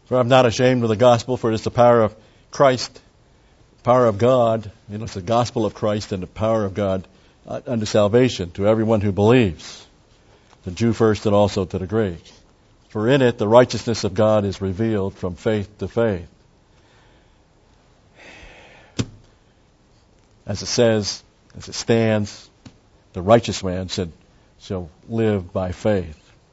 For I'm not ashamed of the gospel, for it is the power of Christ, power of God. It's the gospel of Christ and the power of God unto salvation to everyone who believes, the Jew first and also to the Greek. For in it the righteousness of God is revealed from faith to faith. As it says, as it stands, the righteous man shall live by faith.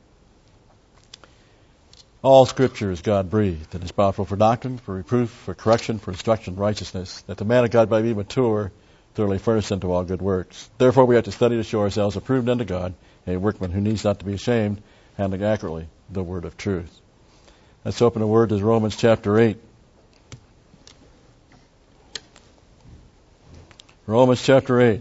All Scripture is God-breathed and is powerful for doctrine, for reproof, for correction, for instruction in righteousness, that the man of God might be mature, thoroughly furnished unto all good works. Therefore we have to study to show ourselves approved unto God, a workman who needs not to be ashamed, handling accurately the word of truth. Let's open the word to Romans chapter 8. Romans chapter 8.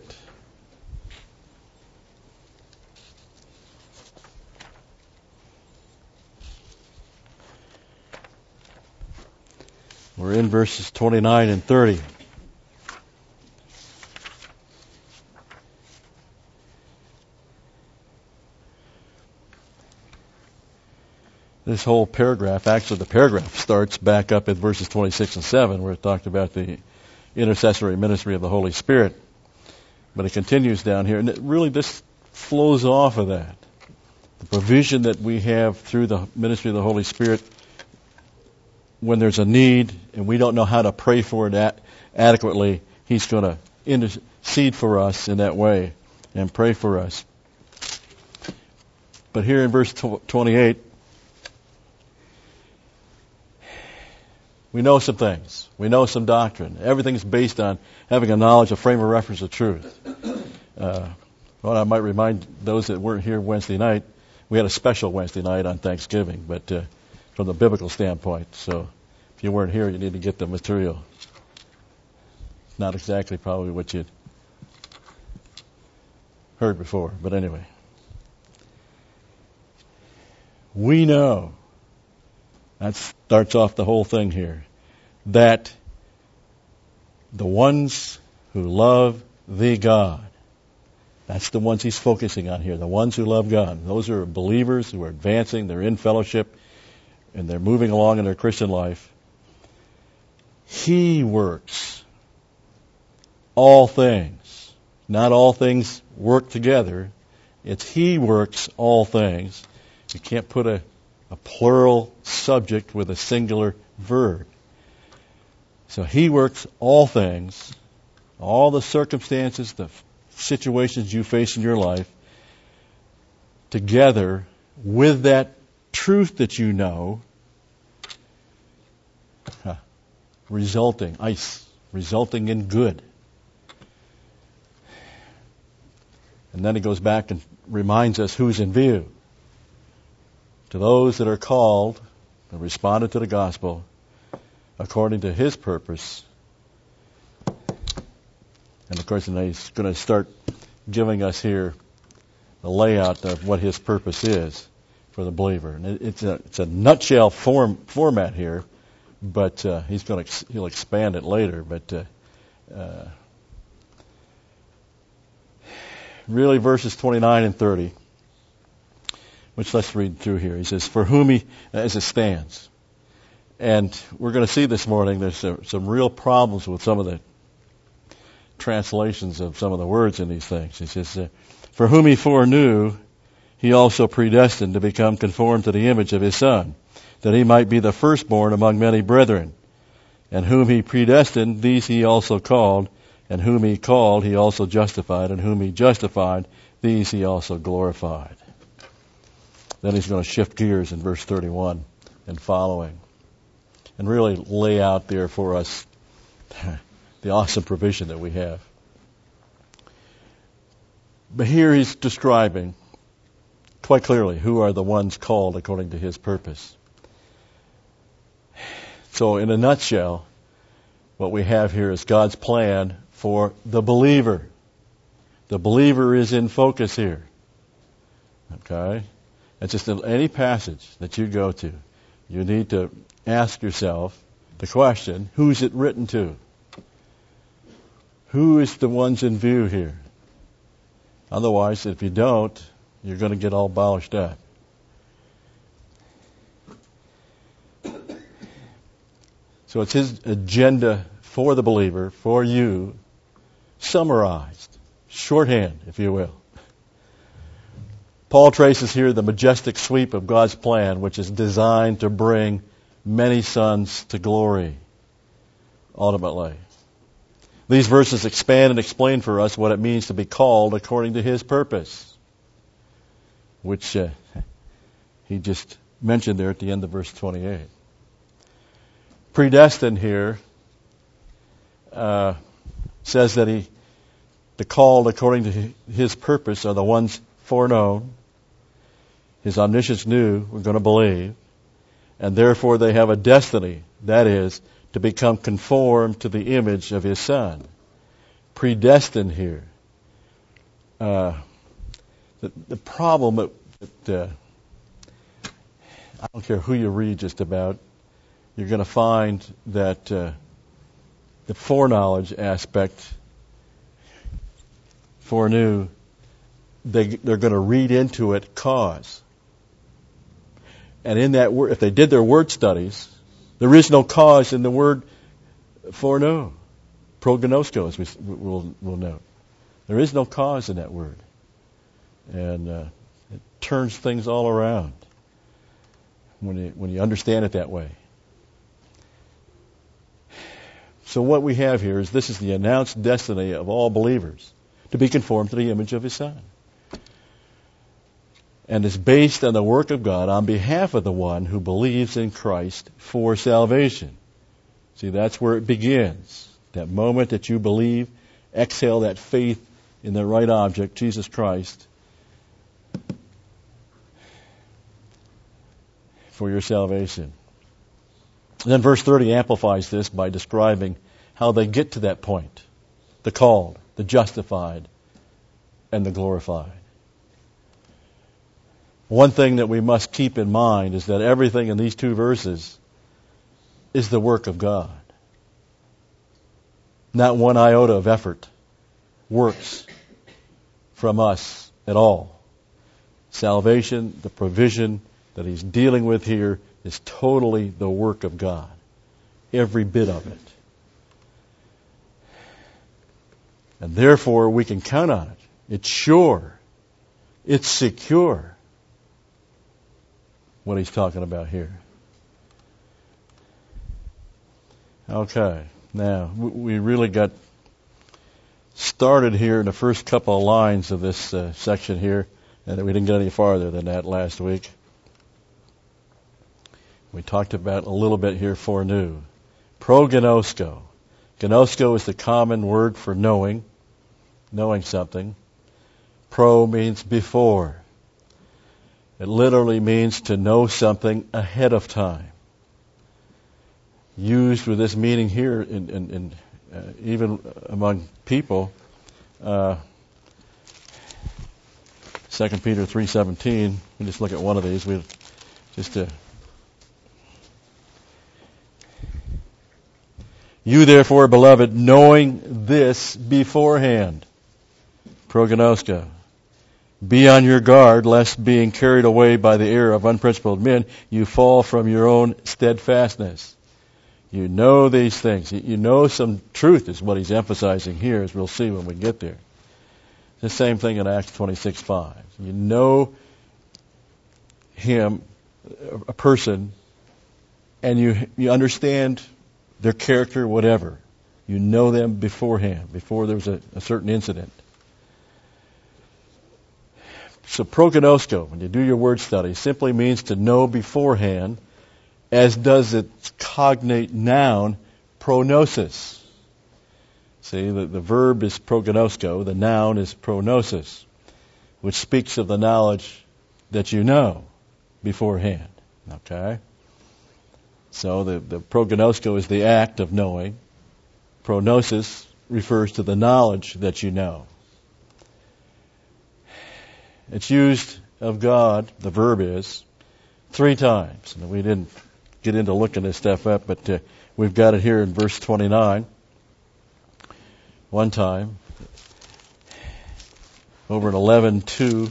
We're in verses 29 and 30. This whole paragraph, actually the paragraph starts back up at verses 26 and 7, where it talked about the intercessory ministry of the Holy Spirit. But it continues down here, and this flows off of that. The provision that we have through the ministry of the Holy Spirit when there's a need and we don't know how to pray for it adequately, He's going to intercede for us in that way and pray for us. But here in verse 28, we know some things. We know some doctrine. Everything's based on having a knowledge, a frame of reference of truth. I might remind those that weren't here Wednesday night, we had a special Wednesday night on Thanksgiving, but from the biblical standpoint. So if you weren't here, you need to get the material. Not exactly probably what you'd heard before, but anyway. We know, that starts off the whole thing here, that the ones who love the God, that's the ones he's focusing on here, the ones who love God. Those are believers who are advancing, they're in fellowship, and they're moving along in their Christian life. He works all things. Not all things work together. It's He works all things. You can't put a plural subject with a singular verb. So He works all things, all the circumstances, the situations you face in your life, together with that truth that you know, resulting in good. And then He goes back and reminds us who's in view. To those that are called and responded to the gospel according to His purpose. And of course, He's going to start giving us here the layout of what His purpose is for the believer. And it's a nutshell format here, but he'll expand it later. But really, verses 29 and 30. Which let's read through here. He says, for whom He, as it stands. And we're going to see this morning there's some real problems with some of the translations of some of the words in these things. He says, for whom He foreknew, He also predestined to become conformed to the image of His Son, that He might be the firstborn among many brethren. And whom He predestined, these He also called. And whom He called, He also justified. And whom He justified, these He also glorified. Then He's going to shift gears in verse 31 and following and really lay out there for us the awesome provision that we have. But here He's describing quite clearly who are the ones called according to His purpose. So in a nutshell, what we have here is God's plan for the believer. The believer is in focus here. Okay? It's just in any passage that you go to, you need to ask yourself the question, who's it written to? Who is the ones in view here? Otherwise, if you don't, you're going to get all abolished up. So it's his agenda for the believer, for you, summarized, shorthand, if you will. Paul traces here the majestic sweep of God's plan, which is designed to bring many sons to glory, ultimately. These verses expand and explain for us what it means to be called according to his purpose, which he just mentioned there at the end of verse 28. Predestined here says that the called according to his purpose are the ones foreknown. His omniscience knew we're going to believe, and therefore they have a destiny, that is, to become conformed to the image of his Son. Predestined here. The problem that I don't care who you read just about, you're going to find that the foreknowledge aspect, foreknew, they're going to read into it cause. And in that word, if they did their word studies, there is no cause in the word foreknow. Prognosko, as we'll note. There is no cause in that word. And it turns things all around when you understand it that way. So what we have here is this is the announced destiny of all believers, to be conformed to the image of his Son. And is based on the work of God on behalf of the one who believes in Christ for salvation. See, that's where it begins. That moment that you believe, exhale that faith in the right object, Jesus Christ, for your salvation. And then verse 30 amplifies this by describing how they get to that point. The called, the justified, and the glorified. One thing that we must keep in mind is that everything in these two verses is the work of God. Not one iota of effort works from us at all. Salvation, the provision that he's dealing with here, is totally the work of God. Every bit of it. And therefore we can count on it. It's sure. It's secure. What he's talking about here. Okay, now we really got started here in the first couple of lines of this section here, and we didn't get any farther than that last week. We talked about a little bit here foreknew. Prognosko. Gnosko is the common word for knowing something. Pro means before. It literally means to know something ahead of time. Used with this meaning here, even among people. 2 Peter 3:17. We just look at one of these. You therefore, beloved, knowing this beforehand. Prognosko. Be on your guard, lest being carried away by the error of unprincipled men, you fall from your own steadfastness. You know these things. You know some truth is what he's emphasizing here, as we'll see when we get there. The same thing in Acts 26:5. You know him, a person, and you understand their character, whatever. You know them beforehand, before there's a certain incident. So prognosko, when you do your word study, simply means to know beforehand, as does its cognate noun, prognosis. See, the verb is prognosko, the noun is prognosis, which speaks of the knowledge that you know beforehand. Okay? So the prognosko is the act of knowing. Prognosis refers to the knowledge that you know. It's used of God, the verb is, 3 times. And we didn't get into looking this stuff up, but we've got it here in verse 29. One time. Over in 11:2.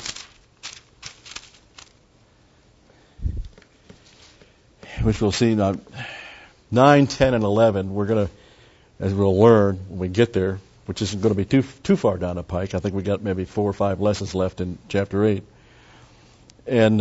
Which we'll see 9, 10, and 11, we're going to, as we'll learn when we get there, which isn't going to be too far down the pike. I think we got maybe 4 or 5 lessons left in chapter 8. And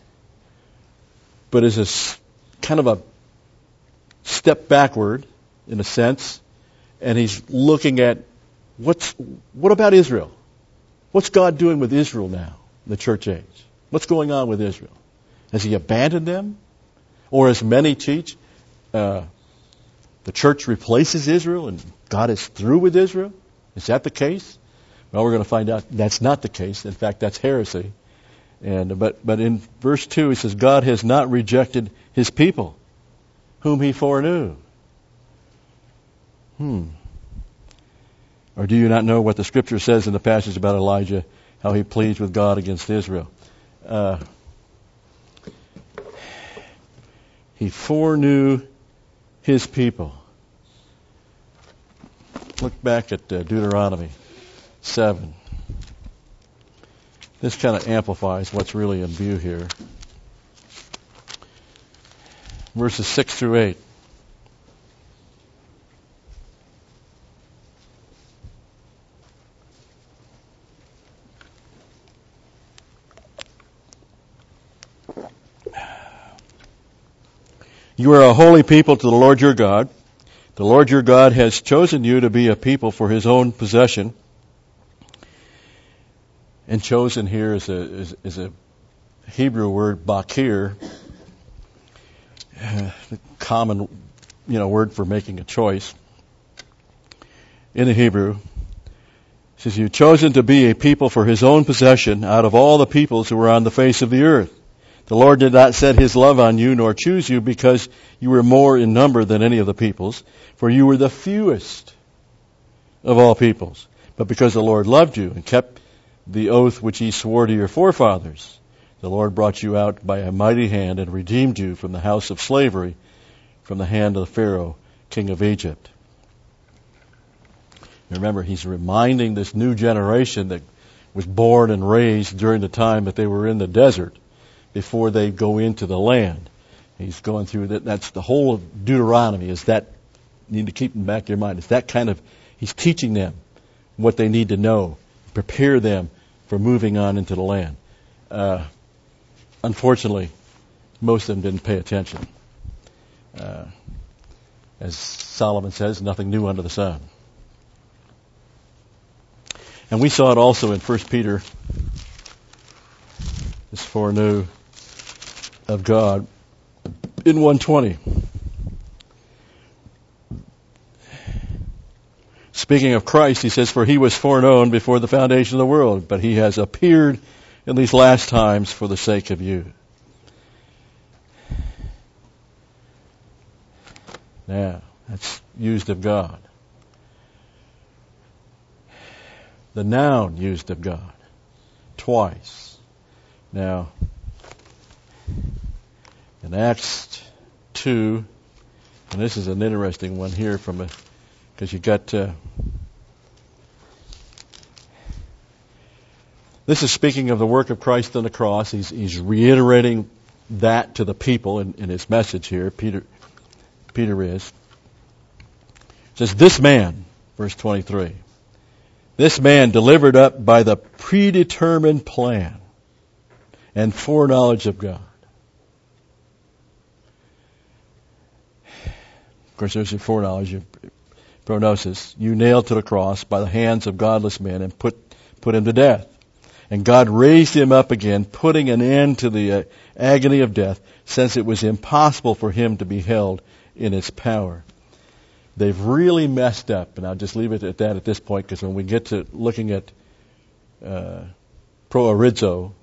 but it's kind of a step backward in a sense, and he's looking at what about Israel? What's God doing with Israel now in the church age? What's going on with Israel? Has he abandoned them? Or as many teach, the church replaces Israel and God is through with Israel? Is that the case? Well, we're going to find out that's not the case. In fact, that's heresy. But in verse 2, he says, God has not rejected his people, whom he foreknew. Or do you not know what the Scripture says in the passage about Elijah, how he pleads with God against Israel? He foreknew his people. Look back at Deuteronomy 7. This kind of amplifies what's really in view here. Verses 6 through 8. You are a holy people to the Lord your God. The Lord your God has chosen you to be a people for his own possession. And chosen here is a Hebrew word, bakir, the common word for making a choice. In the Hebrew, it says, you've chosen to be a people for his own possession out of all the peoples who were on the face of the earth. The Lord did not set his love on you, nor choose you, because you were more in number than any of the peoples, for you were the fewest of all peoples. But because the Lord loved you and kept the oath which he swore to your forefathers, the Lord brought you out by a mighty hand and redeemed you from the house of slavery, from the hand of Pharaoh, king of Egypt. Remember, he's reminding this new generation that was born and raised during the time that they were in the desert, before they go into the land. He's going through that. That's the whole of Deuteronomy. Is that, you need to keep in the back of your mind. It's that kind of, he's teaching them what they need to know, prepare them for moving on into the land. Unfortunately, most of them didn't pay attention. As Solomon says, nothing new under the sun. And we saw it also in 1 Peter, this foreknew of God, in 1:20. Speaking of Christ, he says, for he was foreknown before the foundation of the world, but he has appeared in these last times for the sake of you. Now, that's used of God. The noun used of God twice. Now, in Acts 2, and this is an interesting one here because you got, this is speaking of the work of Christ on the cross. He's reiterating that to the people in his message here. Peter is. It says, this man, verse 23, this man delivered up by the predetermined plan and foreknowledge of God. Of course, there's your foreknowledge, your prognosis. You nailed to the cross by the hands of godless men and put him to death. And God raised him up again, putting an end to the agony of death, since it was impossible for him to be held in its power. They've really messed up, and I'll just leave it at that at this point, because when we get to looking at proorizo,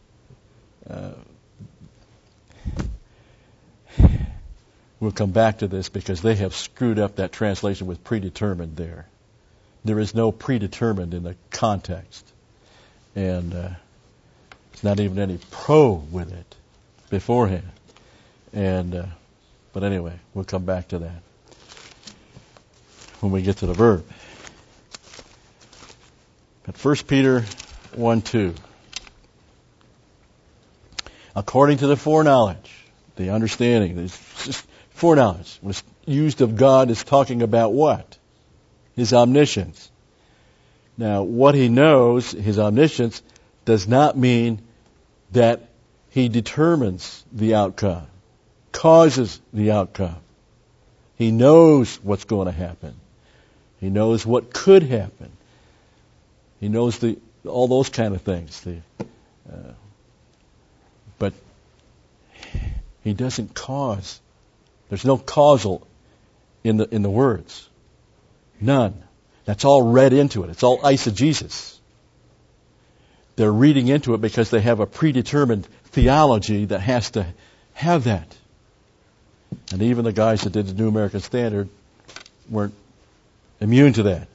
we'll come back to this, because they have screwed up that translation with predetermined there. There is no predetermined in the context. And there's not even any pro with it beforehand. But anyway, we'll come back to that when we get to the verb. But 1 Peter 1:2. According to the foreknowledge, the understanding, there's just foreknowledge. used of God is talking about what? His omniscience. Now, what he knows, his omniscience, does not mean that he determines the outcome, causes the outcome. He knows what's going to happen. He knows what could happen. He knows all those kind of things. But he doesn't cause. There's no causal in the words. None. That's all read into it. It's all eisegesis. They're reading into it because they have a predetermined theology that has to have that. And even the guys that did the New American Standard weren't immune to that.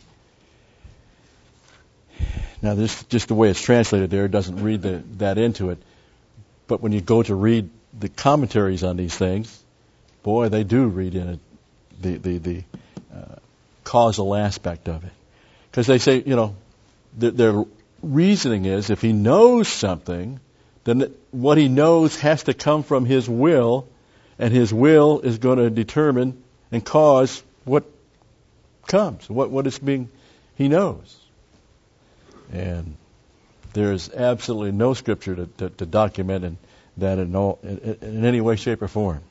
Now, this just the way it's translated there, it doesn't read that into it. But when you go to read the commentaries on these things, boy, they do read in it the causal aspect of it. Because they say, their reasoning is if he knows something, then what he knows has to come from his will, and his will is going to determine and cause what comes, what is being he knows. And there is absolutely no scripture to document that in any way, shape, or form.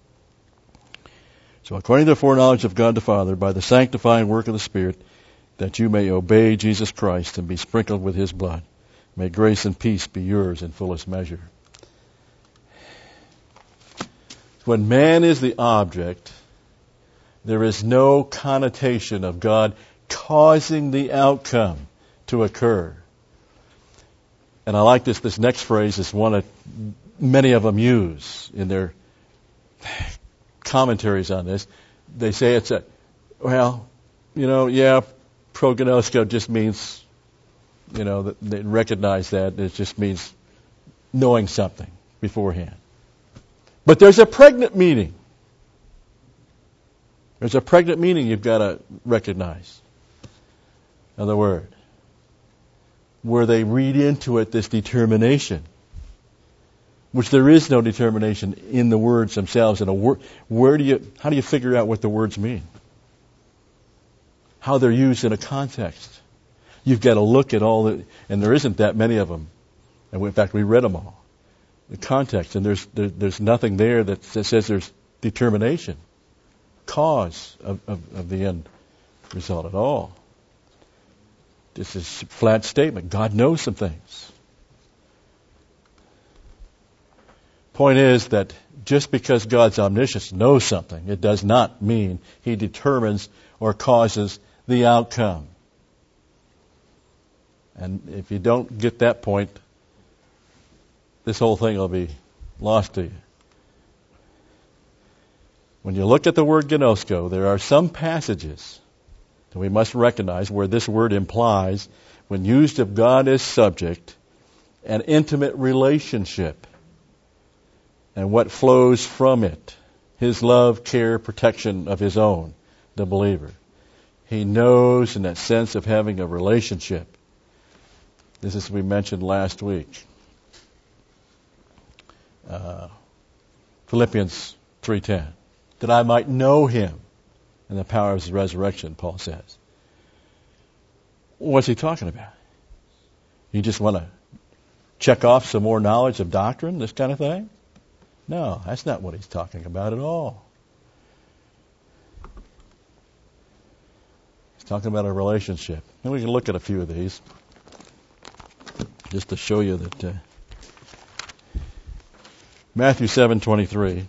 So according to the foreknowledge of God the Father, by the sanctifying work of the Spirit, that you may obey Jesus Christ and be sprinkled with his blood, may grace and peace be yours in fullest measure. When man is the object, there is no connotation of God causing the outcome to occur. And I like this next phrase is one that many of them use in their commentaries on this. They say it's prognosko just means, that they recognize that. It just means knowing something beforehand. But there's a pregnant meaning. There's a pregnant meaning you've got to recognize. In other words, where they read into it this determination, which there is no determination in the words themselves. In a word, how do you figure out what the words mean? How they're used in a context. You've got to look at and there isn't that many of them. And in fact, we read them all. The context, and there's nothing there that says there's determination, cause of the end result at all. This is a flat statement. God knows some things. Point is that just because God's omniscience knows something, it does not mean he determines or causes the outcome. And if you don't get that point, this whole thing will be lost to you. When you look at the word gnosko, there are some passages that we must recognize where this word implies, when used of God as subject, an intimate relationship and what flows from it, his love, care, protection of his own, the believer. He knows in that sense of having a relationship. This is what we mentioned last week. Philippians 3:10. That I might know him and the power of his resurrection, Paul says. What's he talking about? You just want to check off some more knowledge of doctrine, this kind of thing? No, that's not what he's talking about at all. He's talking about a relationship. And we can look at a few of these just to show you that Matthew 7:23.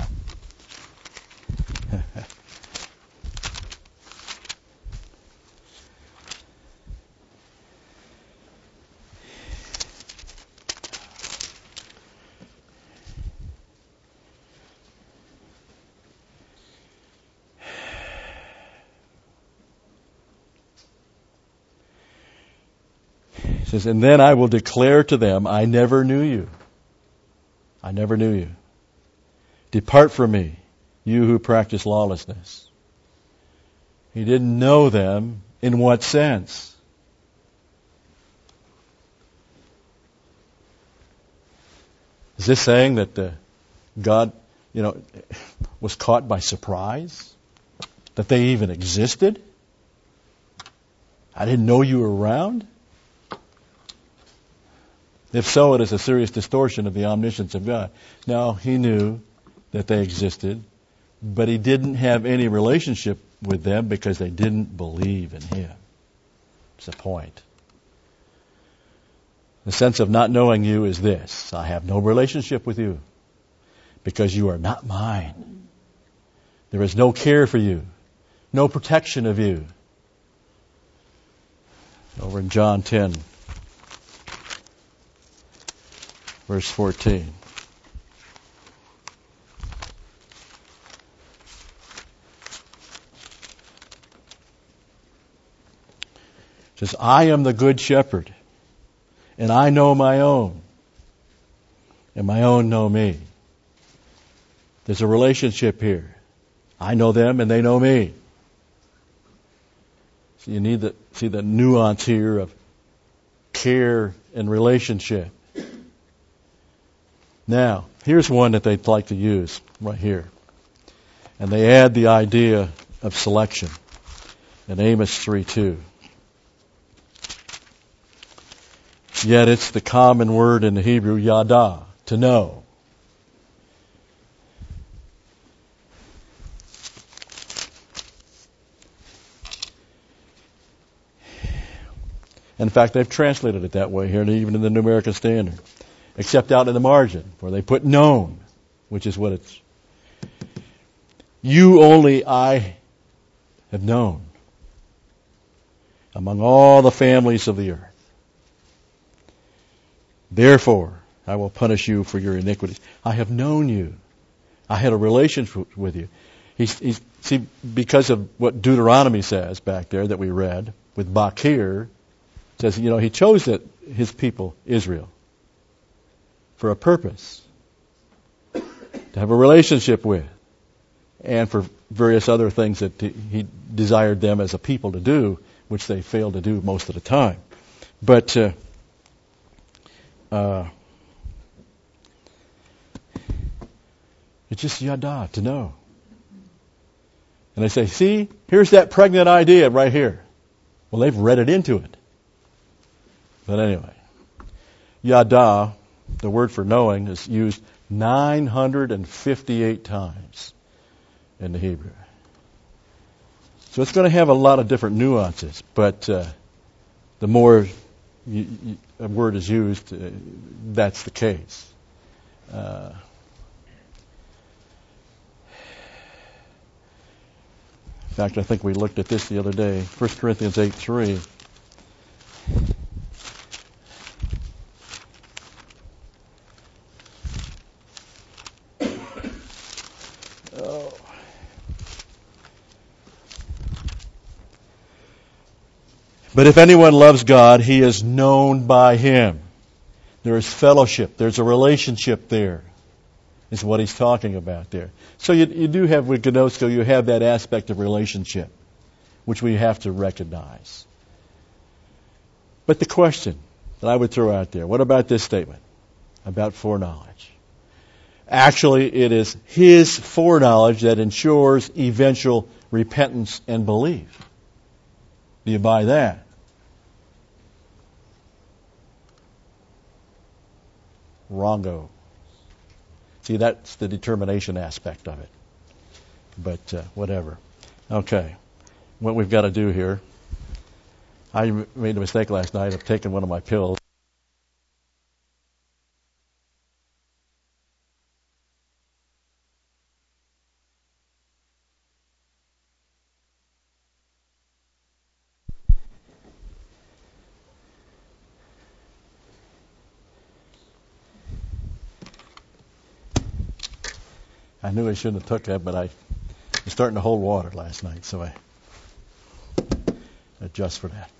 It says, and then I will declare to them, I never knew you. I never knew you. Depart from me, you who practice lawlessness. He didn't know them in what sense? Is this saying that God was caught by surprise that they even existed? I didn't know you were around? If so, it is a serious distortion of the omniscience of God. Now, he knew that they existed, but he didn't have any relationship with them because they didn't believe in him. It's the point. The sense of not knowing you is this: I have no relationship with you because you are not mine. There is no care for you, no protection of you. Over in John 10, verse 14. It says, I am the good shepherd, and I know my own, and my own know me. There's a relationship here. I know them, and they know me. So you need to see the nuance here of care and relationship. Now, here's one that they'd like to use right here. And they add the idea of selection in Amos 3:2. Yet it's the common word in the Hebrew, yada, to know. In fact, they've translated it that way here, even in the New American Standard. Except out in the margin, where they put known, which is what it's. You only I have known among all the families of the earth. Therefore, I will punish you for your iniquities. I have known you. I had a relationship with you. See, because of what Deuteronomy says back there that we read, with Bakir, says, he chose his people, Israel, for a purpose, to have a relationship with, and for various other things that he desired them as a people to do, which they failed to do most of the time. But it's just yada, to know. And they say, see, here's that pregnant idea right here. Well, they've read it into it. But anyway, yada, the word for knowing, is used 958 times in the Hebrew. So it's going to have a lot of different nuances, but the more a word is used, that's the case. In fact, I think we looked at this the other day, 1 Corinthians 8:3. But if anyone loves God, he is known by him. There is fellowship. There's a relationship there, is what he's talking about there. So you do have, with gnosko, you have that aspect of relationship, which we have to recognize. But the question that I would throw out there, what about this statement about foreknowledge? Actually, it is his foreknowledge that ensures eventual repentance and belief. Do you buy that? Wrongo. See, that's the determination aspect of it. But whatever. Okay. What we've got to do here, I made a mistake last night of taking one of my pills. I knew I shouldn't have took that, but I was starting to hold water last night, so I adjust for that.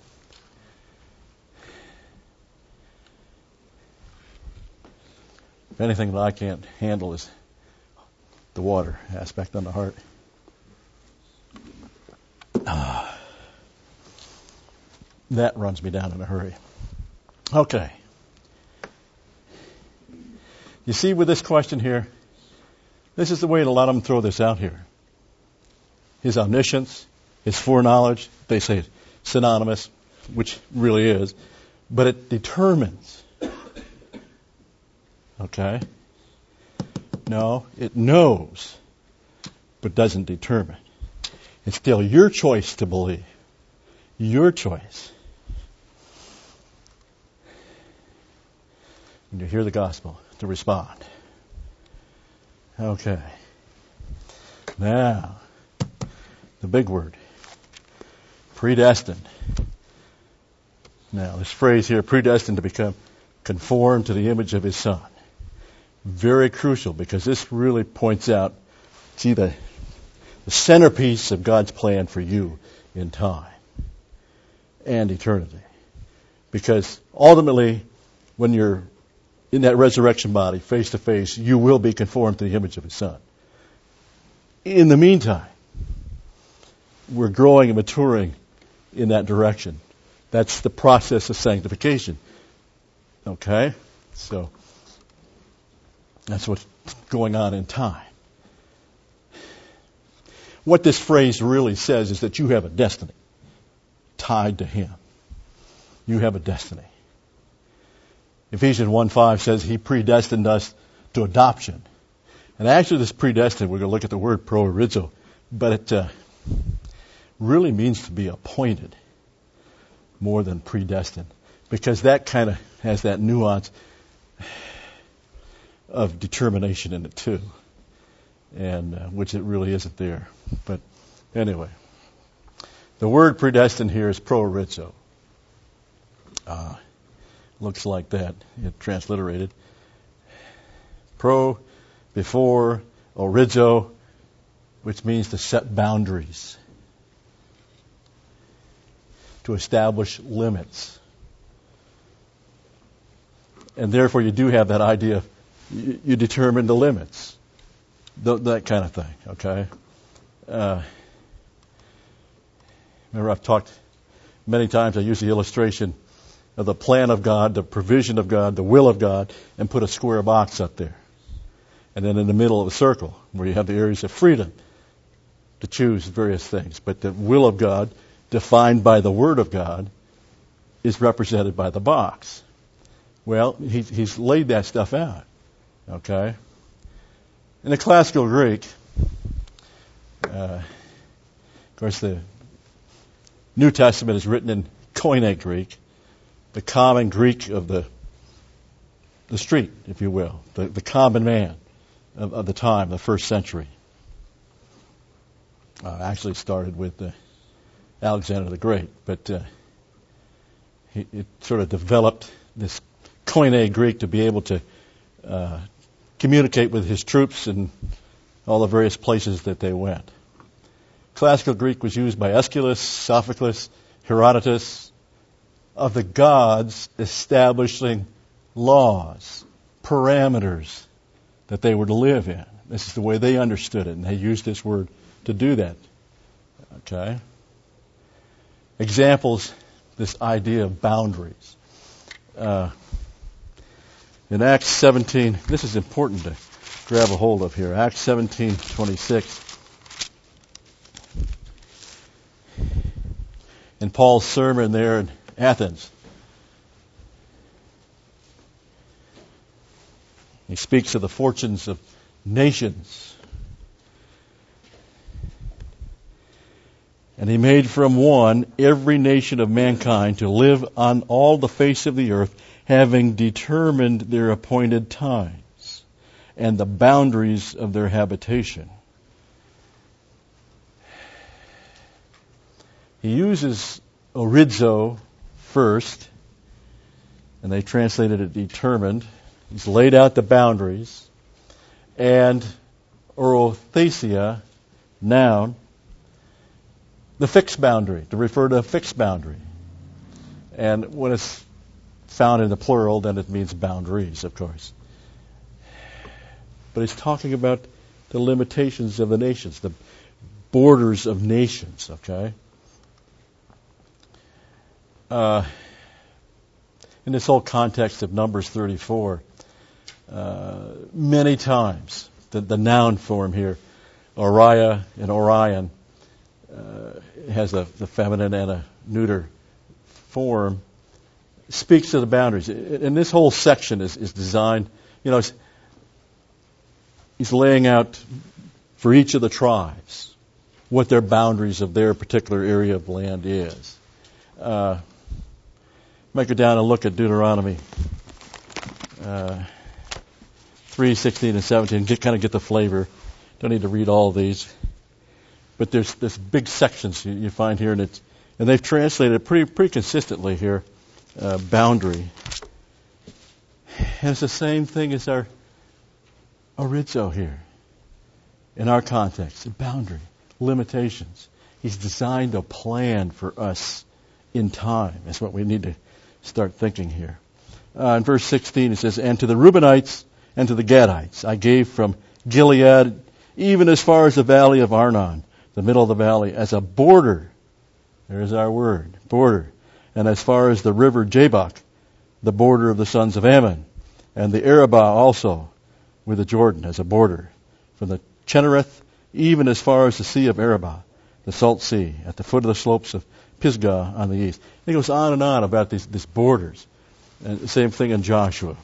If anything that I can't handle is the water aspect on the heart. That runs me down in a hurry. Okay. You see with this question here, This is the way a lot of them throw this out here. His omniscience, his foreknowledge, they say it's synonymous, which really is, but it determines. Okay? No, it knows, but doesn't determine. It's still your choice to believe. Your choice. When you hear the gospel, to respond. Okay. Now, the big word. Predestined. Now, this phrase here, predestined to become conformed to the image of his Son. Very crucial, because this really points out, see, the centerpiece of God's plan for you in time and eternity. Because ultimately, when you're in that resurrection body, face to face, you will be conformed to the image of his Son. In the meantime, we're growing and maturing in that direction. That's the process of sanctification. Okay? So, that's what's going on in time. What this phrase really says is that you have a destiny tied to him. You have a destiny. Ephesians 1:5 says he predestined us to adoption. And actually this predestined, we're going to look at the word proorizo, but it really means to be appointed more than predestined. Because that kind of has that nuance of determination in it too. And which it really isn't there. But anyway, the word predestined here is proorizo. Looks like that, transliterated. Pro, before, orizo, which means to set boundaries, to establish limits. And therefore you do have that idea of, you determine the limits. That kind of thing, okay? Remember, I've talked many times, I use the illustration of the plan of God, the provision of God, the will of God, and put a square box up there. And then in the middle of a circle, where you have the areas of freedom to choose various things. But the will of God, defined by the Word of God, is represented by the box. Well, he's laid that stuff out, okay? In the classical Greek, of course, the New Testament is written in Koine Greek, the common Greek of the street, if you will, the common man of the time, the first century. Actually started with Alexander the Great, but it sort of developed this Koine Greek to be able to communicate with his troops in all the various places that they went. Classical Greek was used by Aeschylus, Sophocles, Herodotus, of the gods establishing laws, parameters that they were to live in. This is the way they understood it, and they used this word to do that. Okay? Examples, this idea of boundaries. In Acts 17, this is important to grab a hold of here. Acts 17:26. In Paul's sermon there in Athens, he speaks of the fortunes of nations. And he made from one every nation of mankind to live on all the face of the earth, having determined their appointed times and the boundaries of their habitation. He uses orizo first, and they translated it determined. He's laid out the boundaries. And orothesia, noun, the fixed boundary, to refer to a fixed boundary. And when it's found in the plural, then it means boundaries, of course. But it's talking about the limitations of the nations, the borders of nations, okay? In this whole context of Numbers 34, many times the noun form here, Uriah and Orion, has the feminine and a neuter form, speaks to the boundaries. And this whole section is designed, he's laying out for each of the tribes what their boundaries of their particular area of land is. Might go down and look at Deuteronomy 3, 16, and 17, kind of get the flavor. Don't need to read all of these. But there's big sections you find here, and they've translated it pretty consistently here, boundary. And it's the same thing as our orizo here. In our context, a boundary, limitations. He's designed a plan for us in time. That's what we need to start thinking here. In verse 16 it says, "And to the Reubenites and to the Gadites I gave from Gilead, even as far as the valley of Arnon, the middle of the valley, as a border." There's our word, border. "And as far as the river Jabbok, the border of the sons of Ammon, and the Arabah also, with the Jordan as a border, from the Chinnereth, even as far as the sea of Arabah, the salt sea, at the foot of the slopes of Pisgah on the east." It goes on and on about these borders. And the same thing in Joshua.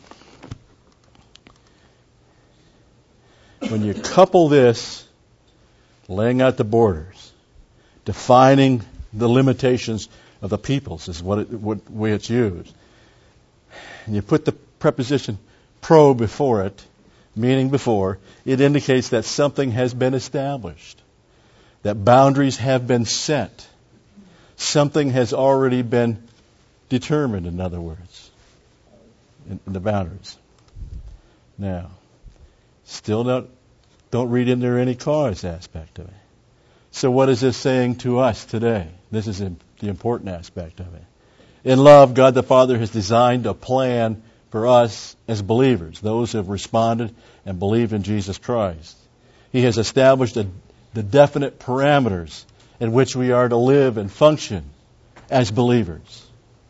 When you couple this, laying out the borders, defining the limitations of the peoples is what way it's used. And you put the preposition pro before it, meaning before, it indicates that something has been established, that boundaries have been set. Something has already been determined, in other words, in the boundaries. Now, still don't read in there any cause aspect of it. So what is this saying to us today? This is the important aspect of it. In love, God the Father has designed a plan for us as believers, those who have responded and believed in Jesus Christ. He has established the definite parameters in which we are to live and function as believers.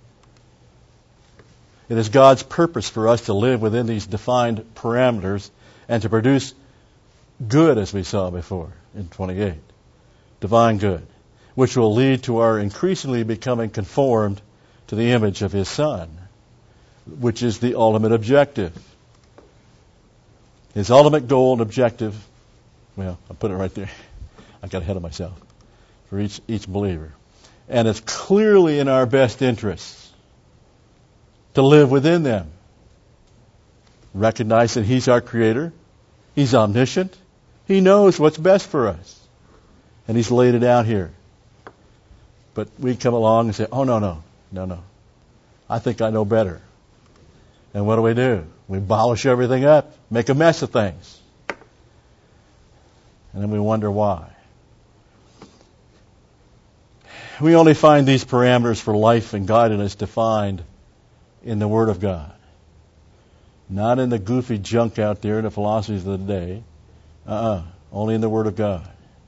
It is God's purpose for us to live within these defined parameters and to produce good, as we saw before in 28, divine good, which will lead to our increasingly becoming conformed to the image of His Son, which is the ultimate objective. His ultimate goal and objective, well, I'll put it right there. I got ahead of myself. For each believer. And it's clearly in our best interests to live within them. Recognize that He's our Creator. He's omniscient. He knows what's best for us. And He's laid it out here. But we come along and say, oh, no. I think I know better. And what do? We abolish everything up, make a mess of things. And then we wonder why. We only find these parameters for life and godliness defined in the Word of God. Not in the goofy junk out there in the philosophies of the day. Only in the Word of God.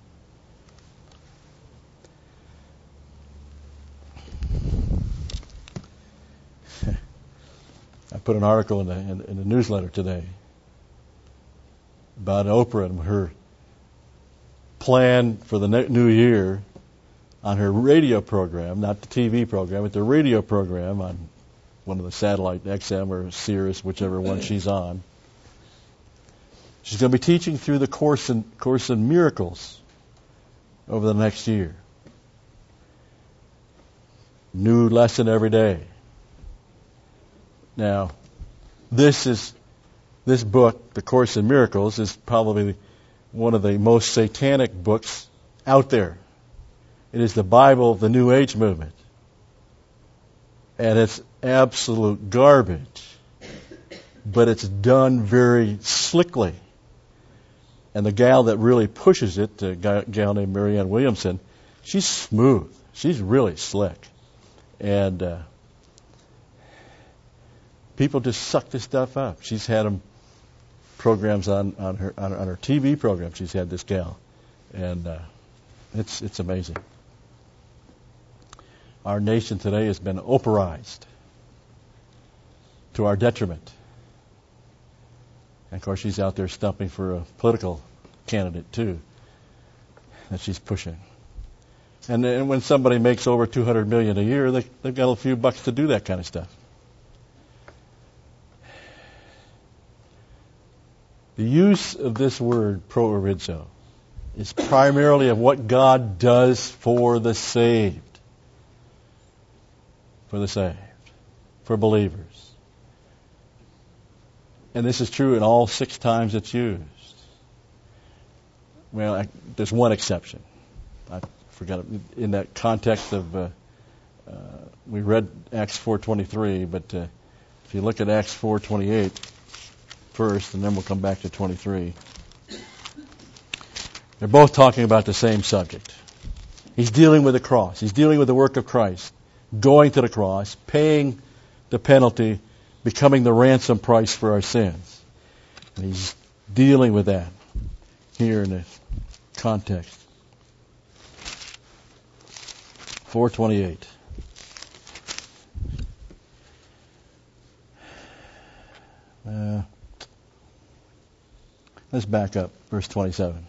I put an article in the newsletter today about Oprah and her plan for the new year on her radio program, not the TV program, but the radio program on one of the satellite, XM or Sirius, whichever one she's on. She's going to be teaching through the Course in Miracles over the next year. New lesson every day. Now, this book, The Course in Miracles, is probably one of the most satanic books out there. It is the Bible of the New Age movement. And it's absolute garbage. But it's done very slickly. And the gal that really pushes it, a gal named Marianne Williamson, she's smooth. She's really slick. And people just suck this stuff up. She's had them programs on her TV program. She's had this gal. And it's amazing. Our nation today has been Oprahized to our detriment. And of course, she's out there stumping for a political candidate too that she's pushing. And then when somebody makes over $200 million a year, they've got a few bucks to do that kind of stuff. The use of this word, proorizo, is primarily of what God does for the saved. For the saved. For believers. And this is true in all 6 times it's used. Well, there's one exception. I forgot it. In that context of, we read Acts 4:23, but if you look at Acts 4:28 first, and then we'll come back to 23. They're both talking about the same subject. He's dealing with the cross. He's dealing with the work of Christ, going to the cross, paying the penalty, becoming the ransom price for our sins. And he's dealing with that here in the context. 4:28. Let's back up, verse 27.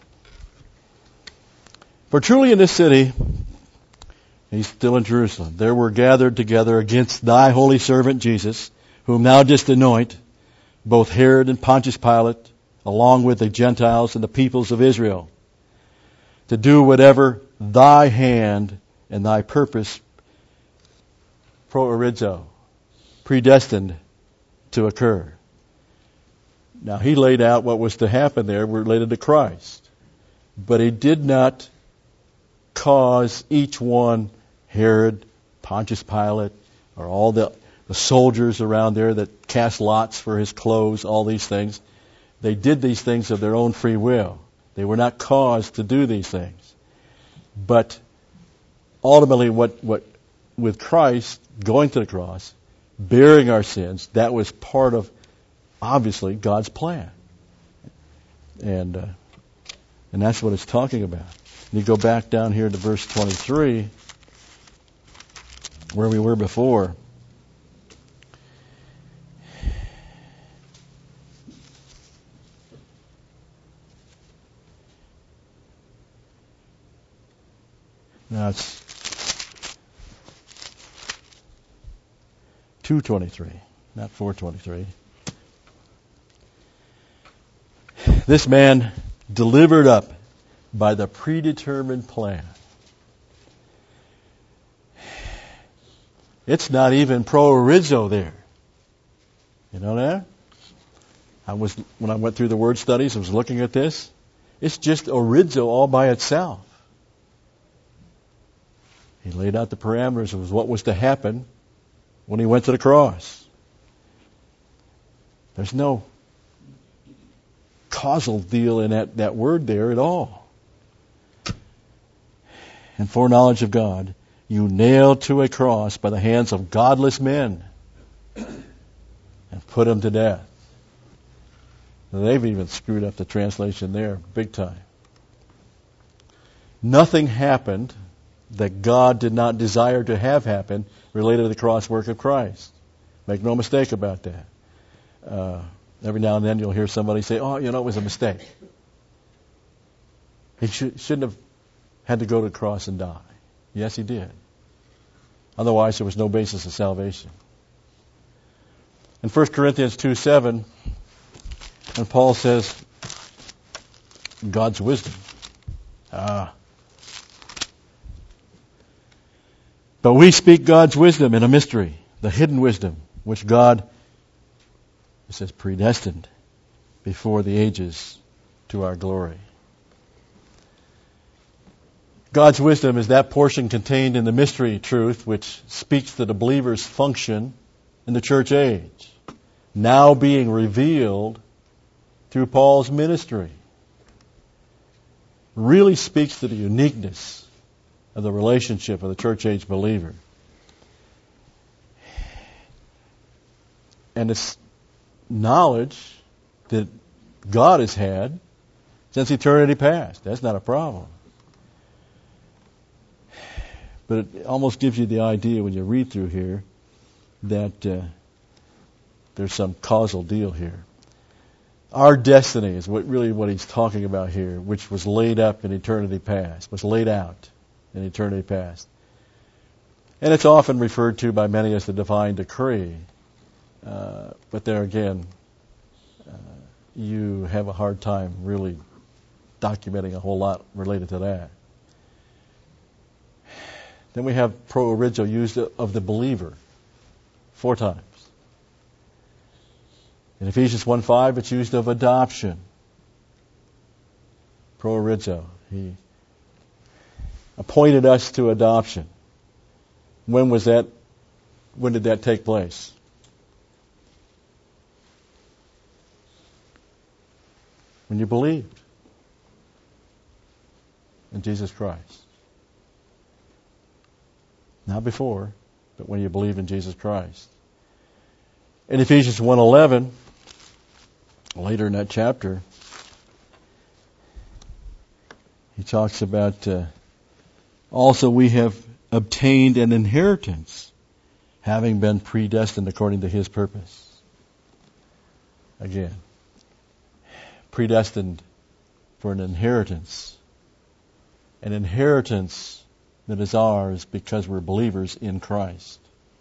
For truly in this city, he's still in Jerusalem, there were gathered together against thy holy servant Jesus, whom thou didst anoint, both Herod and Pontius Pilate, along with the Gentiles and the peoples of Israel, to do whatever thy hand and thy purpose, proorizo, predestined to occur. Now, he laid out what was to happen there related to Christ. But he did not cause each one, Herod, Pontius Pilate, or all the soldiers around there that cast lots for his clothes, all these things. They did these things of their own free will. They were not caused to do these things. But ultimately, what with Christ going to the cross, bearing our sins, that was part of, obviously, God's plan. And that's what it's talking about. And you go back down here to verse 23, where we were before. Now it's 2:23, not 4:23. This man delivered up by the predetermined plan. It's not even proorizo there. You know that? When I went through the word studies, I was looking at this. It's just orizo all by itself. He laid out the parameters of what was to happen when he went to the cross. There's no causal deal in that word there at all. And foreknowledge of God, you nailed to a cross by the hands of godless men and put him to death. Now, they've even screwed up the translation there big time. Nothing happened that God did not desire to have happen related to the cross work of Christ. Make no mistake about that. Every now and then you'll hear somebody say, it was a mistake. He shouldn't have had to go to the cross and die. Yes, he did. Otherwise, there was no basis of salvation. In 1 Corinthians 2:7, when Paul says, God's wisdom. But we speak God's wisdom in a mystery, the hidden wisdom, which God, it says, predestined before the ages to our glory. God's wisdom is that portion contained in the mystery truth which speaks to the believer's function in the church age, now being revealed through Paul's ministry. Really speaks to the uniqueness of the relationship of the church age believer. And it's knowledge that God has had since eternity past. That's not a problem. But it almost gives you the idea when you read through here that there's some causal deal here. Our destiny is what he's talking about here, which was laid up in eternity past, was laid out in eternity past. And it's often referred to by many as the divine decree. But there again, you have a hard time really documenting a whole lot related to that. Then we have pro-origo used of the believer 4 times. In Ephesians 1:5, it's used of adoption. Pro-origo. He appointed us to adoption. When was that? When did that take place? When you believed in Jesus Christ. Not before, but when you believe in Jesus Christ. In Ephesians 1:11, later in that chapter, he talks about also we have obtained an inheritance, having been predestined according to his purpose. Again, predestined for an inheritance. An inheritance that is ours because we're believers in Christ.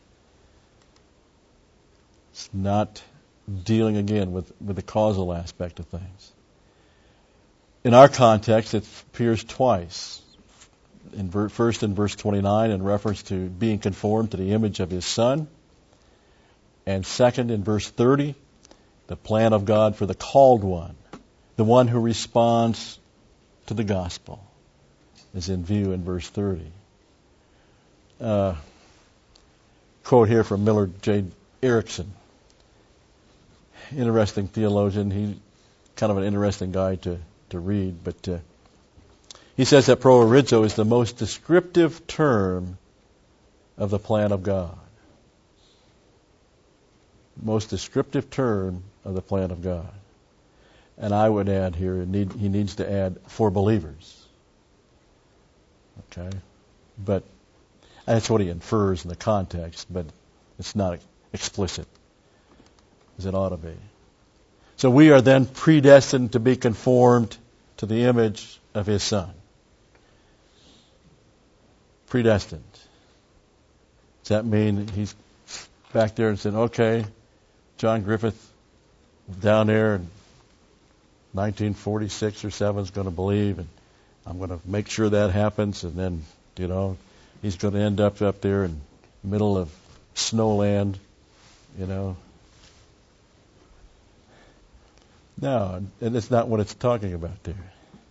It's not dealing again with the causal aspect of things. In our context, it appears twice. First in verse 29 in reference to being conformed to the image of his Son. And second in verse 30, the plan of God for the called one, the one who responds to the gospel, is in view in verse 30. Quote here from Millard J. Erickson. Interesting theologian. He's kind of an interesting guy to read, but he says that pro-origo is the most descriptive term of the plan of God. Most descriptive term of the plan of God. And I would add here, he needs to add for believers. Okay? But that's what he infers in the context, but it's not explicit as it ought to be. So we are then predestined to be conformed to the image of his Son. Predestined. Does that mean he's back there and said, okay, John Griffith down there in 1946 or 7 is going to believe, and I'm going to make sure that happens, and then, he's going to end up there in the middle of snowland, No, and it's not what it's talking about there.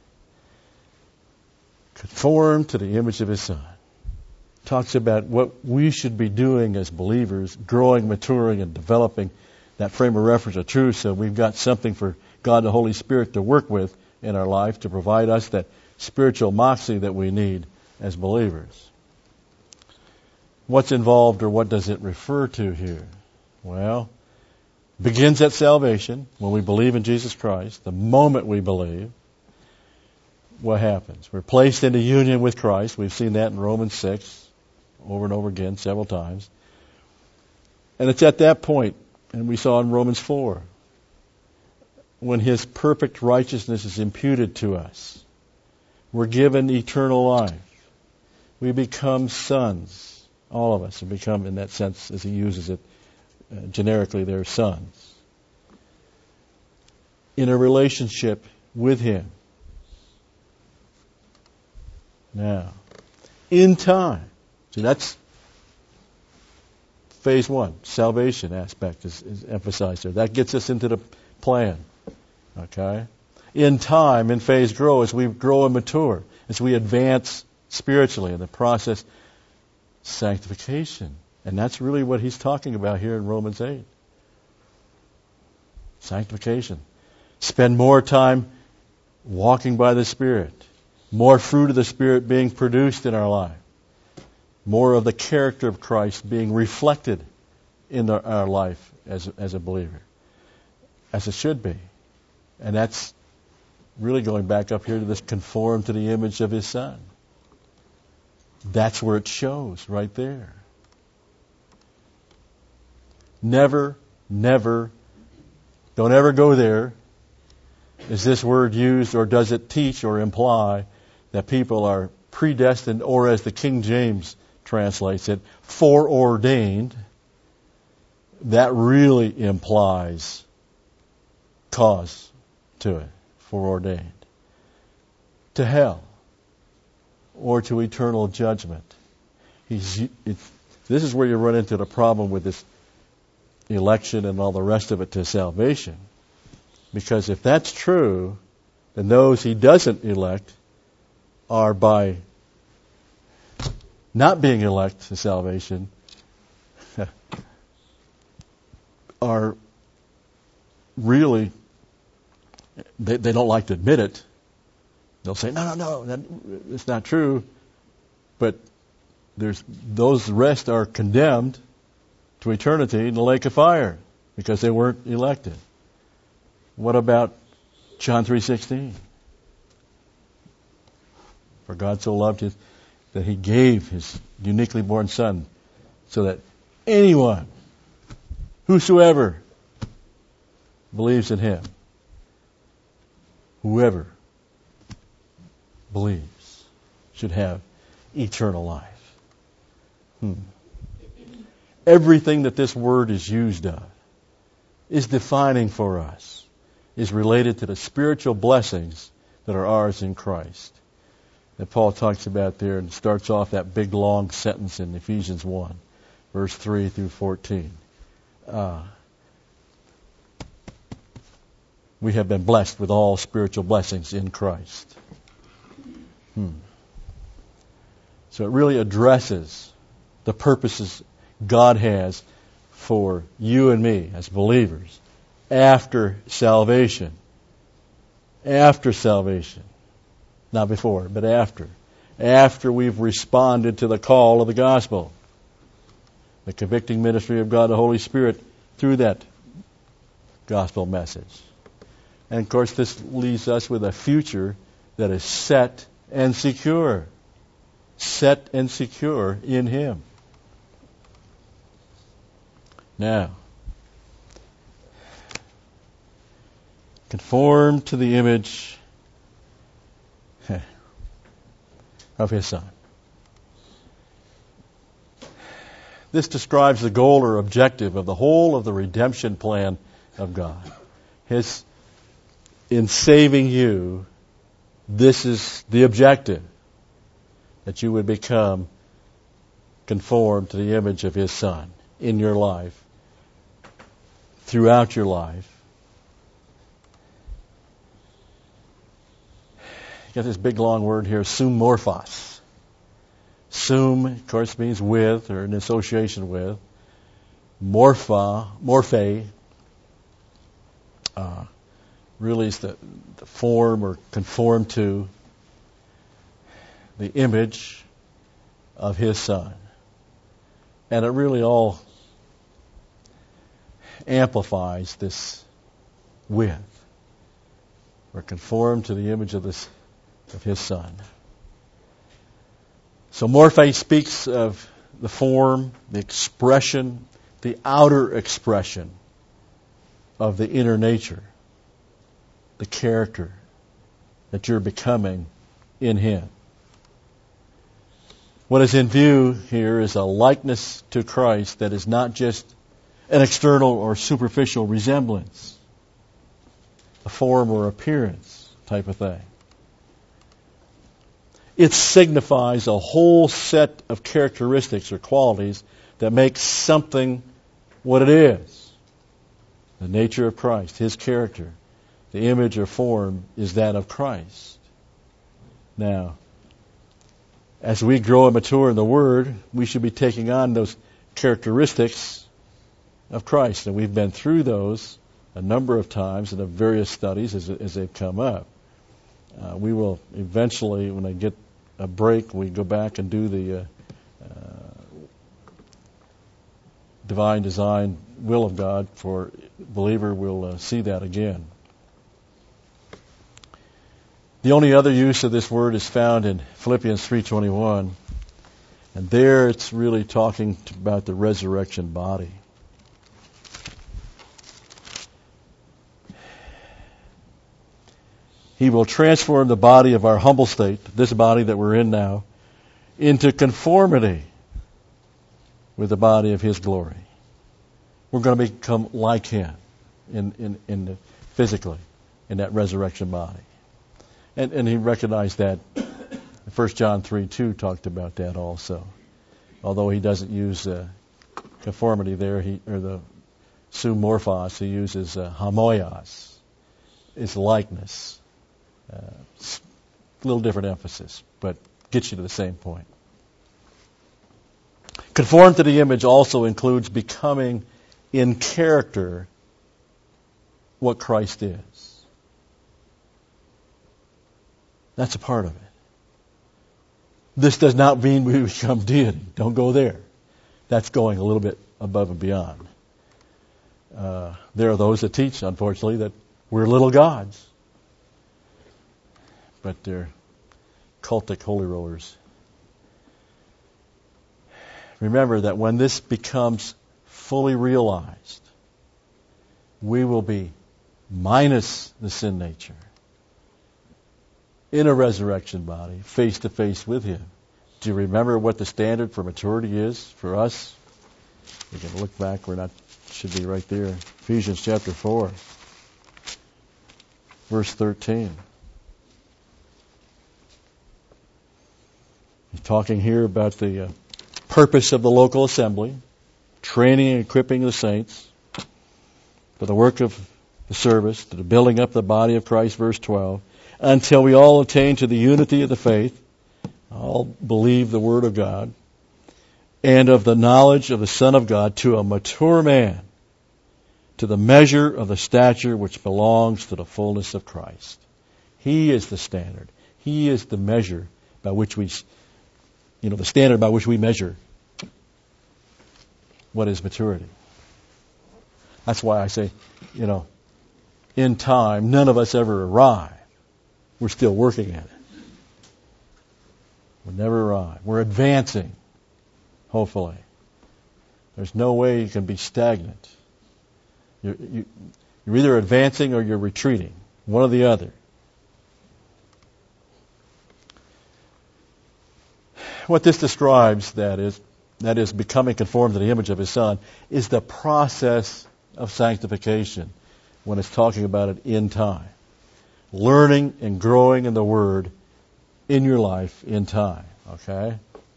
Conform to the image of his Son. Talks about what we should be doing as believers, growing, maturing, and developing that frame of reference of truth, so we've got something for God the Holy Spirit to work with in our life to provide us that spiritual moxie that we need as believers. What's involved, or what does it refer to here? Well, begins at salvation, when we believe in Jesus Christ. The moment we believe, what happens? We're placed into union with Christ. We've seen that in Romans 6 over and over again several times. And it's at that point, and we saw in Romans 4, when his perfect righteousness is imputed to us. We're given eternal life. We become sons. All of us have become, in that sense, as he uses it, generically, they're sons. In a relationship with him. Now, in time. See, that's phase 1. Salvation aspect is emphasized there. That gets us into the plan. Okay? In time, in phase grow, as we grow and mature, as we advance spiritually in the process, sanctification. And that's really what he's talking about here in Romans 8. Sanctification. Spend more time walking by the Spirit. More fruit of the Spirit being produced in our life. More of the character of Christ being reflected in our life as a believer. As it should be. And that's really going back up here to this conform to the image of his Son. That's where it shows, right there. Never, don't ever go there is this word used, or does it teach or imply that people are predestined, or as the King James translates it, foreordained? That really implies cause to it, foreordained, to hell or to eternal judgment. This is where you run into the problem with this election and all the rest of it to salvation. Because if that's true, then those he doesn't elect are, by not being elected to salvation, are really, they don't like to admit it. They'll say, no, it's not true. But those rest are condemned to eternity in the lake of fire because they weren't elected. What about John 3:16? For God so loved us that he gave his uniquely born Son, so that anyone, whosoever believes in him, whoever believes, should have eternal life. Everything that this word is used of is defining for us, is related to the spiritual blessings that are ours in Christ, that Paul talks about there, and starts off that big long sentence in Ephesians 1, verse 3 through 14. We have been blessed with all spiritual blessings in Christ. So it really addresses the purposes God has for you and me as believers after salvation. After salvation. Not before, but after. After we've responded to the call of the gospel. The convicting ministry of God the Holy Spirit through that gospel message. And of course this leaves us with a future that is set and secure. Set and secure in him. Now, conform to the image of his Son. This describes the goal or objective of the whole of the redemption plan of God. In saving you, this is the objective, that you would become conformed to the image of his Son in your life, throughout your life. You got this big long word here, sumorphos. Sum, of course, means with, or in association with. Morphe, really is the form or conform to the image of his Son. And it really all amplifies this with. We're conformed to the image of his Son. So Morphe speaks of the form, the expression, the outer expression of the inner nature, the character that you're becoming in him. What is in view here is a likeness to Christ that is not just an external or superficial resemblance, a form or appearance type of thing. It signifies a whole set of characteristics or qualities that make something what it is. The nature of Christ, his character, the image or form is that of Christ. Now, as we grow and mature in the Word, we should be taking on those characteristics of Christ. And we've been through those a number of times in the various studies as they've come up. We will eventually, when I get a break, we go back and do the divine design will of God for believer. We'll see that again. The only other use of this word is found in Philippians 3:21, and there it's really talking about the resurrection body. He will transform the body of our humble state, this body that we're in now, into conformity with the body of His glory. We're going to become like Him physically in that resurrection body. And He recognized that. 1 John 3:2 talked about that also. Although He doesn't use conformity there, or the zoomorphos, He uses homoios. It's likeness. It's a little different emphasis, but gets you to the same point. Conform to the image also includes becoming in character what Christ is. That's a part of it. This does not mean we become deity. Don't go there. That's going a little bit above and beyond. There are those that teach, unfortunately, that we're little gods. But they're cultic holy rollers. Remember that when this becomes fully realized, we will be minus the sin nature in a resurrection body, face to face with Him. Do you remember what the standard for maturity is for us? We can look back. Should be right there. Ephesians chapter 4, verse 13. He's talking here about the purpose of the local assembly, training and equipping the saints for the work of the service, to the building up the body of Christ, verse 12, until we all attain to the unity of the faith, all believe the Word of God, and of the knowledge of the Son of God, to a mature man, to the measure of the stature which belongs to the fullness of Christ. He is the standard. He is the measure by which the standard by which we measure what is maturity. That's why I say, in time, none of us ever arrive. We're still working at it. We'll never arrive. We're advancing, hopefully. There's no way you can be stagnant. You're either advancing or you're retreating. One or the other. What this describes, that is becoming conformed to the image of His Son, is the process of sanctification when it's talking about it in time. Learning and growing in the Word in your life in time. Okay?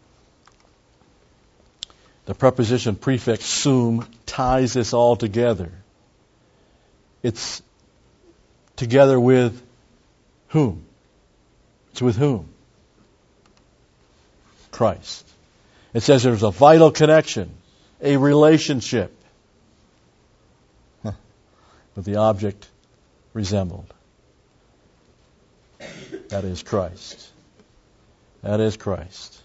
The preposition prefix sum ties this all together. It's together with whom? It's with whom? Christ. It says there's a vital connection, a relationship with the object resembled. That is Christ. That is Christ.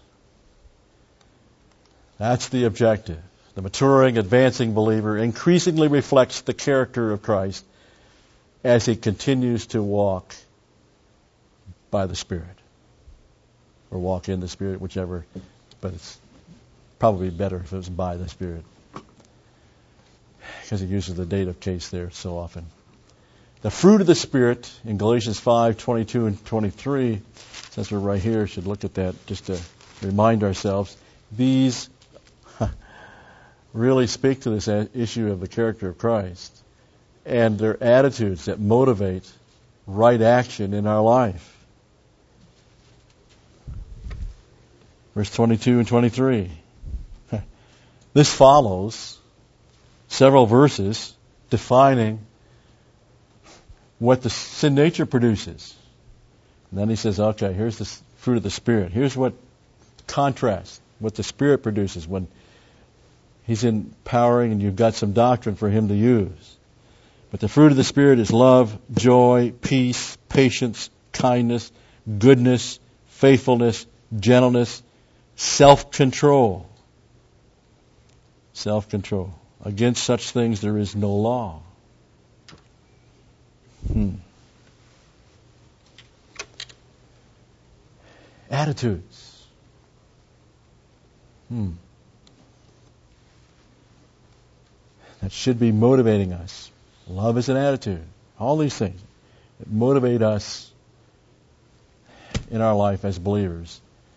That's the objective. The maturing, advancing believer increasingly reflects the character of Christ as he continues to walk by the Spirit. Or walk in the Spirit, whichever. But it's probably better if it was by the Spirit. Because he uses the dative case there so often. The fruit of the Spirit in Galatians 5:22 and 23, since we're right here, should look at that just to remind ourselves. These really speak to this issue of the character of Christ and their attitudes that motivate right action in our life. Verse 22 and 23. This follows several verses defining what the sin nature produces. And then he says, okay, here's the fruit of the Spirit. Here's what contrast, what the Spirit produces when He's empowering and you've got some doctrine for Him to use. But the fruit of the Spirit is love, joy, peace, patience, kindness, goodness, faithfulness, gentleness, self-control. Self-control. Against such things there is no law. Attitudes. That should be motivating us. Love is an attitude. All these things that motivate us in our life as believers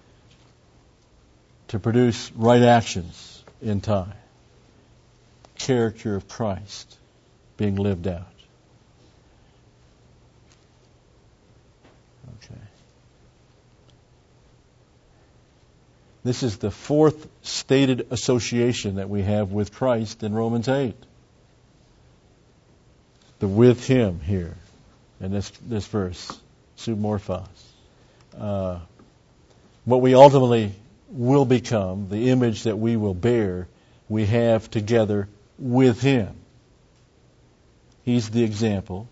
to produce right actions in time. Character of Christ being lived out. Okay. This is the fourth stated association that we have with Christ in Romans 8. The with Him here in this verse, submorphos. What we ultimately will become, the image that we will bear, we have together with Him. He's the example.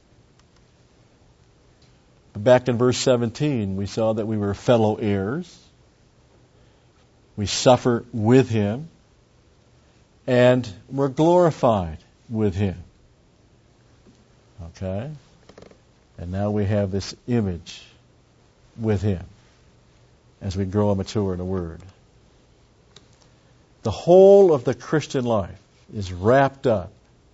Back in verse 17, we saw that we were fellow heirs. We suffer with Him. And we're glorified with Him. Okay? And now we have this image with Him as we grow and mature in the Word. The whole of the Christian life is wrapped up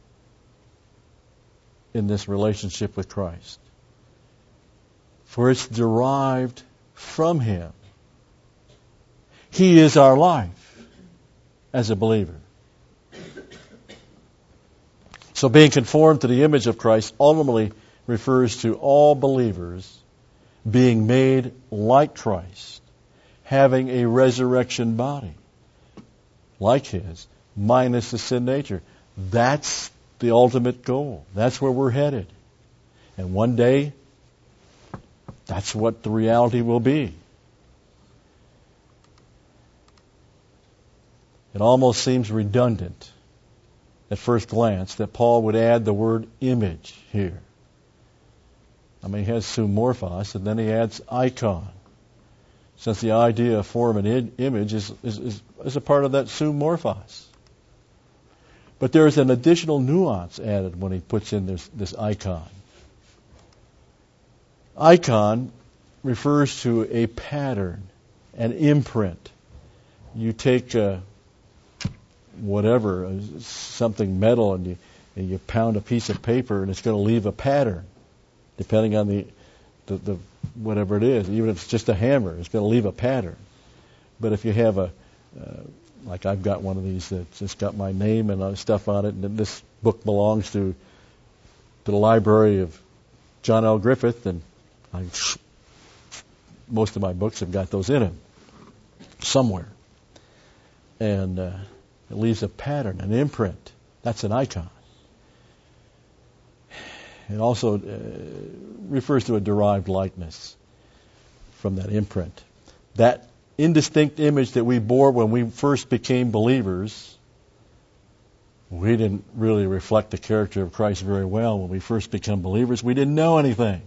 in this relationship with Christ. For it's derived from Him. He is our life as a believer. So being conformed to the image of Christ ultimately refers to all believers being made like Christ, having a resurrection body like His, minus the sin nature. That's the ultimate goal. That's where we're headed. And one day, that's what the reality will be. It almost seems redundant at first glance that Paul would add the word image here. I mean, he has sumorphos, and then he adds icon, since the idea of form and image is a part of that sumorphos. But there is an additional nuance added when he puts in this icon. Icon refers to a pattern, an imprint. You take something metal, and you pound a piece of paper, and it's going to leave a pattern, depending on the whatever it is. Even if it's just a hammer, it's going to leave a pattern. But if you have like I've got one of these that's just got my name and stuff on it, and this book belongs to the library of John L. Griffith, and most of my books have got those in them somewhere. And it leaves a pattern, an imprint. That's an icon. It also refers to a derived likeness from that imprint. That indistinct image that we bore when we first became believers, we didn't really reflect the character of Christ very well when we first became believers. We didn't know anything.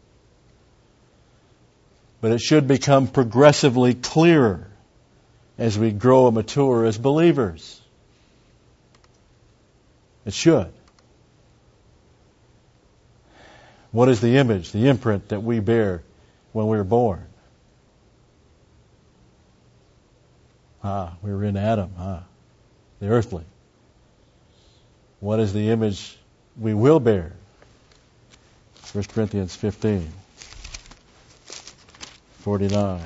But it should become progressively clearer as we grow and mature as believers. It should. What is the image, the imprint that we bear when we were born? We were in Adam, the earthly. What is the image we will bear? 1 Corinthians 15:49.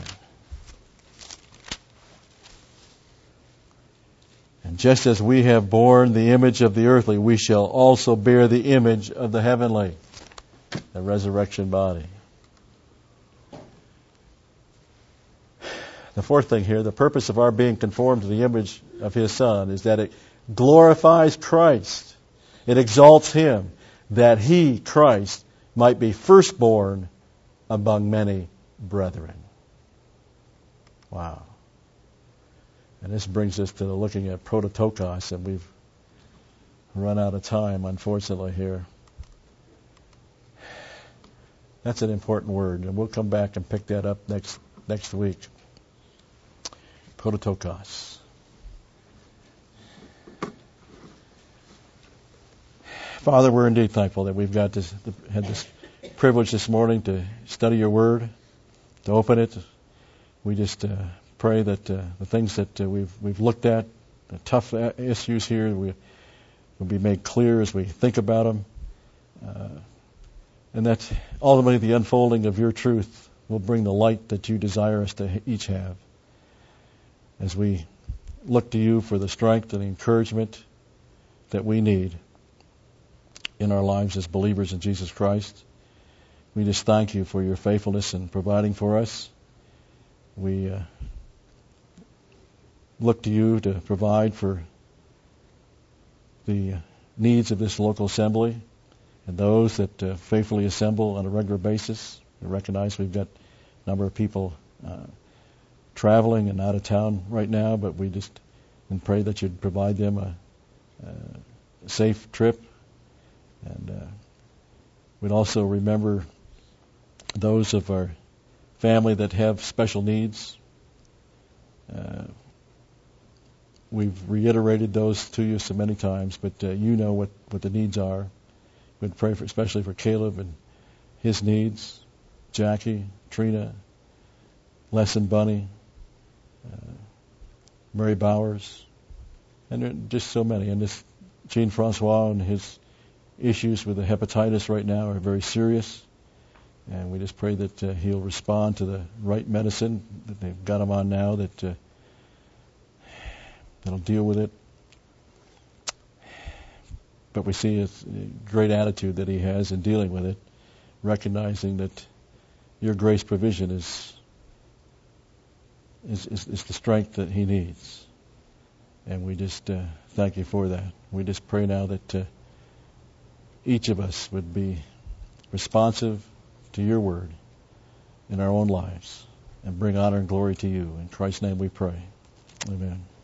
And just as we have borne the image of the earthly, we shall also bear the image of the heavenly, the resurrection body. The fourth thing here, the purpose of our being conformed to the image of His Son is that it glorifies Christ. It exalts Him, that He, Christ, might be firstborn among many brethren. Wow. And this brings us to looking at prototokos, and we've run out of time, unfortunately, here. That's an important word, and we'll come back and pick that up next week. Prototokos. Father, we're indeed thankful that we've had this privilege this morning to study Your Word, to open it. We just pray that the things that we've looked at, the tough issues here, will be made clear as we think about them, and that ultimately the unfolding of Your truth we'll bring the light that you desire us to each have. As we look to you for the strength and encouragement that we need in our lives as believers in Jesus Christ, we just thank you for your faithfulness in providing for us. We look to you to provide for the needs of this local assembly and those that faithfully assemble on a regular basis. We recognize we've got a number of people traveling and out of town right now, but we just and pray that you'd provide them a safe trip. And we'd also remember those of our family that have special needs. We've reiterated those to you so many times, but you know what the needs are. We'd pray for, especially for Caleb and his needs, Jackie, Trina, Les and Bunny, Murray Bowers, and there are just so many. And this Jean-Francois and his issues with the hepatitis right now are very serious. And we just pray that he'll respond to the right medicine that they've got him on now, that'll deal with it. But we see a great attitude that he has in dealing with it, recognizing that your grace provision is the strength that he needs. And we just thank you for that. We just pray now that each of us would be responsive to your word in our own lives and bring honor and glory to you. In Christ's name we pray. Amen.